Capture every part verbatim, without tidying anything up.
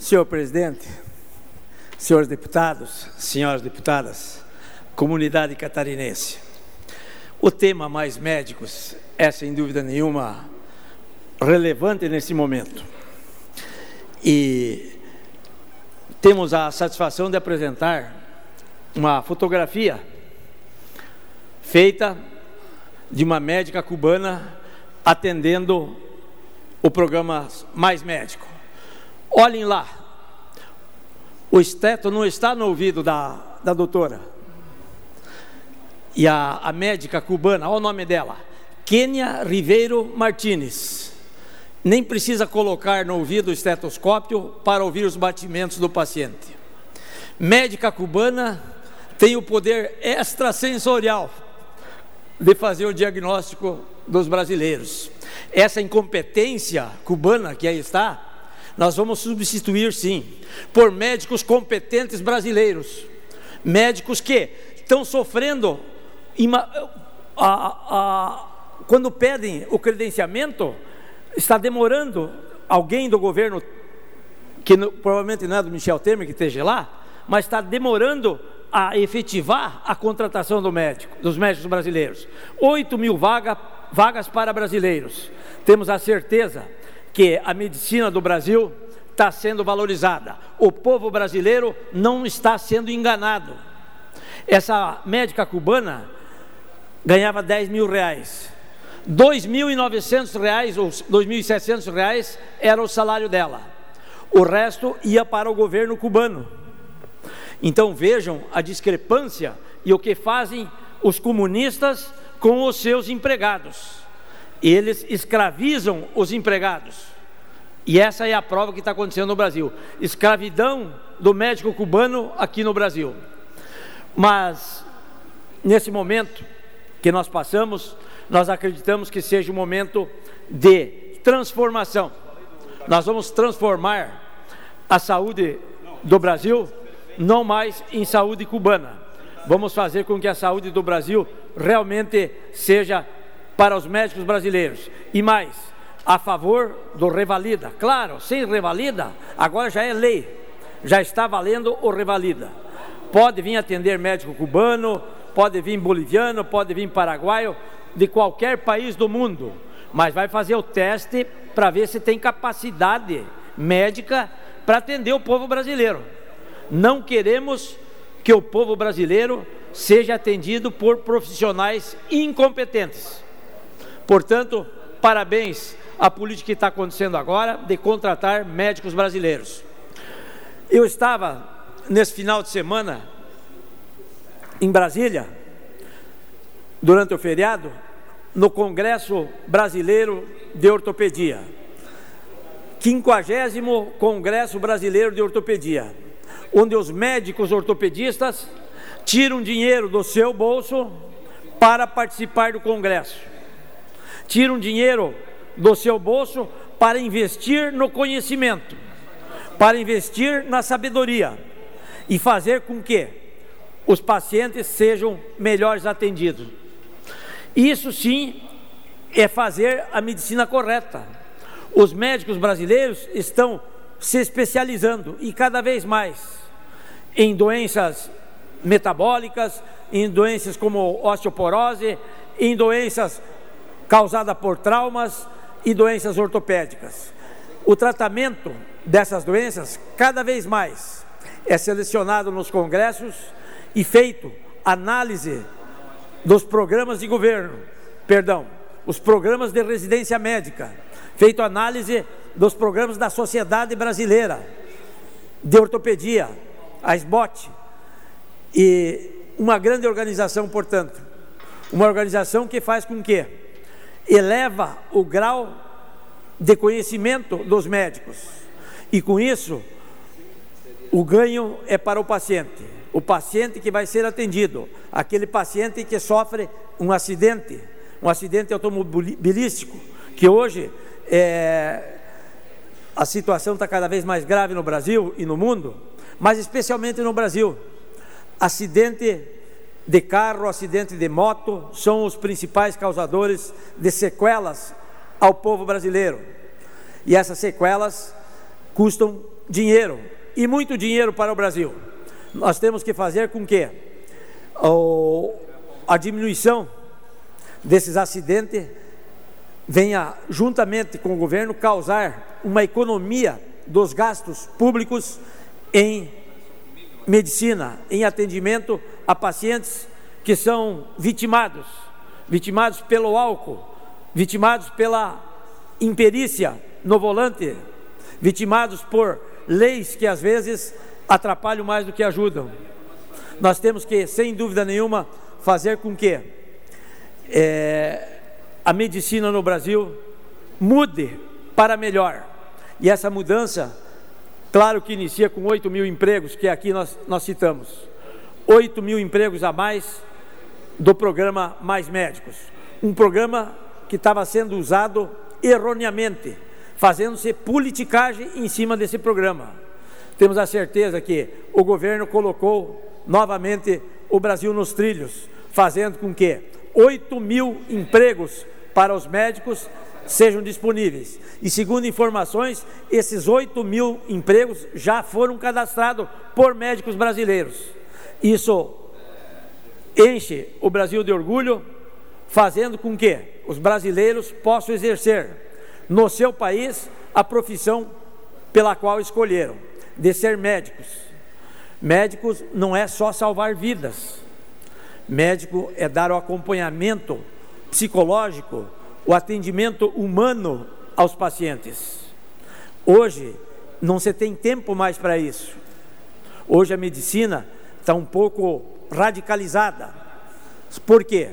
Senhor presidente, senhores deputados, senhoras deputadas, comunidade catarinense, o tema mais médicos é, sem dúvida nenhuma, relevante nesse momento. E temos a satisfação de apresentar uma fotografia feita de uma médica cubana atendendo o programa Mais Médico. Olhem lá, o esteto não está no ouvido da, da doutora. E a, a médica cubana, olha o nome dela, Kênia Ribeiro Martínez. Nem precisa colocar no ouvido o estetoscópio para ouvir os batimentos do paciente. Médica cubana tem o poder extrasensorial de fazer o diagnóstico dos brasileiros. Essa incompetência cubana que aí está, nós vamos substituir sim, por médicos competentes brasileiros, médicos que estão sofrendo, ima, a, a, quando pedem o credenciamento, está demorando. Alguém do governo, que não, provavelmente não é do Michel Temer que esteja lá, mas está demorando a efetivar a contratação do médico, dos médicos brasileiros. oito mil vaga, vagas para brasileiros. Temos a certeza que a medicina do Brasil está sendo valorizada. O povo brasileiro não está sendo enganado. Essa médica cubana ganhava dez mil reais. dois mil e novecentos reais ou dois mil e setecentos reais era o salário dela. O resto ia para o governo cubano. Então vejam a discrepância e o que fazem os comunistas com os seus empregados. Eles escravizam os empregados. E essa é a prova que está acontecendo no Brasil. Escravidão do médico cubano aqui no Brasil. Mas nesse momento que nós passamos, nós acreditamos que seja um momento de transformação. Nós vamos transformar a saúde do Brasil não mais em saúde cubana. Vamos fazer com que a saúde do Brasil realmente seja para os médicos brasileiros. E mais, a favor do Revalida. Claro, sem Revalida, agora já é lei. Já está valendo o Revalida. Pode vir atender médico cubano, pode vir boliviano, pode vir paraguaio, de qualquer país do mundo, mas vai fazer o teste para ver se tem capacidade médica para atender o povo brasileiro. Não queremos que o povo brasileiro seja atendido por profissionais incompetentes. Portanto, parabéns à política que está acontecendo agora de contratar médicos brasileiros. Eu estava nesse final de semana em Brasília, durante o feriado, no Congresso Brasileiro de Ortopedia, quinquagésimo Congresso Brasileiro de Ortopedia, onde os médicos ortopedistas tiram dinheiro do seu bolso para participar do Congresso, tiram dinheiro do seu bolso para investir no conhecimento, para investir na sabedoria e fazer com que os pacientes sejam melhores atendidos. Isso sim é fazer a medicina correta. Os médicos brasileiros estão se especializando e cada vez mais em doenças metabólicas, em doenças como osteoporose, em doenças causadas por traumas e doenças ortopédicas. O tratamento dessas doenças cada vez mais é selecionado nos congressos e feito análise dos programas de governo, perdão, os programas de residência médica, feito análise dos programas da Sociedade Brasileira de Ortopedia, a S B O T, e uma grande organização, portanto, uma organização que faz com que eleva o grau de conhecimento dos médicos, e com isso o ganho é para o paciente, o paciente que vai ser atendido, aquele paciente que sofre um acidente, um acidente automobilístico, que hoje é, a situação está cada vez mais grave no Brasil e no mundo, mas especialmente no Brasil. Acidente de carro, acidente de moto são os principais causadores de sequelas ao povo brasileiro, e essas sequelas custam dinheiro, e muito dinheiro para o Brasil. Nós temos que fazer com que o, a diminuição desses acidentes venha, juntamente com o governo, causar uma economia dos gastos públicos em medicina, em atendimento a pacientes que são vitimados, vitimados pelo álcool, vitimados pela imperícia no volante, vitimados por leis que às vezes atrapalham mais do que ajudam. Nós temos que, sem dúvida nenhuma, fazer com que é, a medicina no Brasil mude para melhor. E essa mudança, claro que inicia com oito mil empregos, que aqui nós, nós citamos. oito mil empregos a mais do programa Mais Médicos. Um programa que estava sendo usado erroneamente, fazendo-se politicagem em cima desse programa. Temos a certeza que o governo colocou novamente o Brasil nos trilhos, fazendo com que oito mil empregos para os médicos sejam disponíveis. E segundo informações, esses oito mil empregos já foram cadastrados por médicos brasileiros. Isso enche o Brasil de orgulho, fazendo com que os brasileiros possam exercer no seu país a profissão pela qual escolheram, de ser médicos. Médicos não é só salvar vidas. Médico é dar o acompanhamento psicológico, o atendimento humano aos pacientes. Hoje não se tem tempo mais para isso. Hoje a medicina está um pouco radicalizada. Por quê?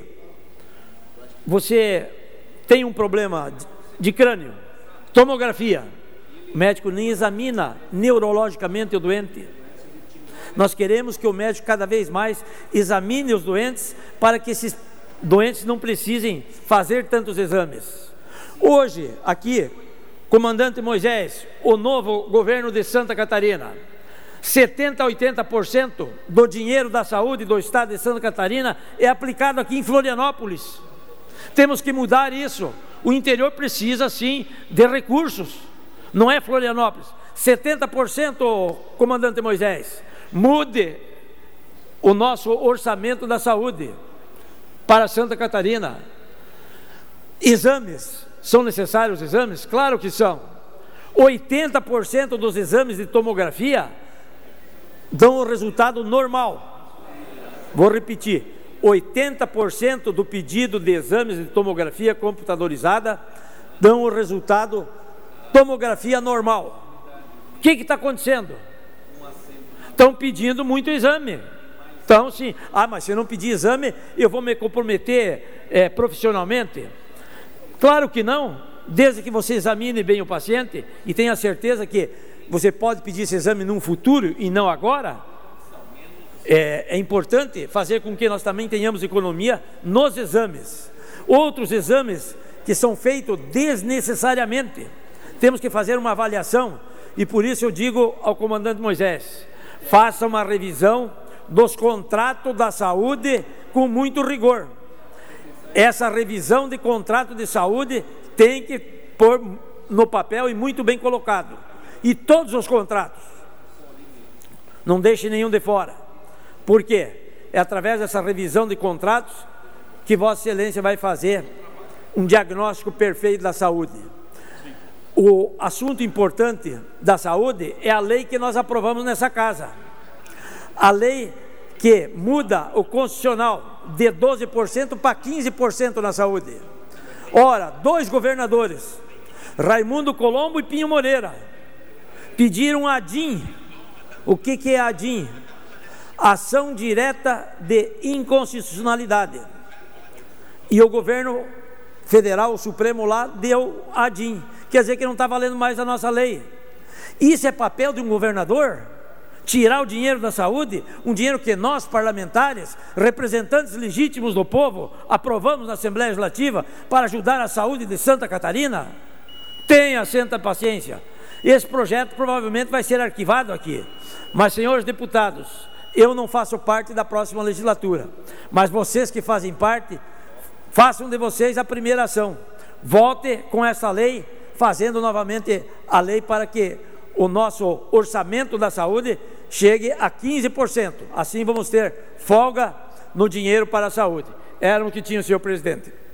Você tem um problema de crânio, tomografia, o médico nem examina neurologicamente o doente. Nós queremos que o médico cada vez mais examine os doentes, para que esses doentes não precisem fazer tantos exames. Hoje, aqui, comandante Moisés, o novo governo de Santa Catarina, setenta a oitenta por cento do dinheiro da saúde do estado de Santa Catarina é aplicado aqui em Florianópolis. Temos que mudar isso. O interior precisa sim de recursos, não é Florianópolis. setenta por cento, comandante Moisés, mude o nosso orçamento da saúde para Santa Catarina. Exames, são necessários exames? Claro que são. oitenta por cento dos exames de tomografia dão o resultado normal. Vou repetir, oitenta por cento do pedido de exames de tomografia computadorizada dão o resultado tomografia normal. O que está acontecendo? Estão pedindo muito exame. Então, sim, ah, mas se eu não pedir exame, eu vou me comprometer é, profissionalmente? Claro que não, desde que você examine bem o paciente e tenha certeza que você pode pedir esse exame num futuro e não agora. É, é importante fazer com que nós também tenhamos economia nos exames. Outros exames que são feitos desnecessariamente, temos que fazer uma avaliação, e por isso eu digo ao comandante Moisés, faça uma revisão dos contratos da saúde com muito rigor. Essa revisão de contrato de saúde tem que pôr no papel e muito bem colocado. E todos os contratos, não deixe nenhum de fora. Por quê? É através dessa revisão de contratos que Vossa Excelência vai fazer um diagnóstico perfeito da saúde. O assunto importante da saúde é a lei que nós aprovamos nessa casa. A lei que muda o constitucional de doze por cento para quinze por cento na saúde. Ora, dois governadores, Raimundo Colombo e Pinho Moreira, pediram a ADIM. O que, que é a ADIM? Ação direta de inconstitucionalidade. E o governo federal, o Supremo lá, deu a ADIM. Quer dizer que não está valendo mais a nossa lei. Isso é papel de um governador? Tirar o dinheiro da saúde, um dinheiro que nós, parlamentares, representantes legítimos do povo, aprovamos na Assembleia Legislativa para ajudar a saúde de Santa Catarina? Tenha santa paciência. Esse projeto provavelmente vai ser arquivado aqui. Mas, senhores deputados, eu não faço parte da próxima legislatura. Mas vocês que fazem parte, façam de vocês a primeira ação. Volte com essa lei, fazendo novamente a lei para que o nosso orçamento da saúde chegue a quinze por cento. Assim vamos ter folga no dinheiro para a saúde. Era o que tinha o senhor presidente.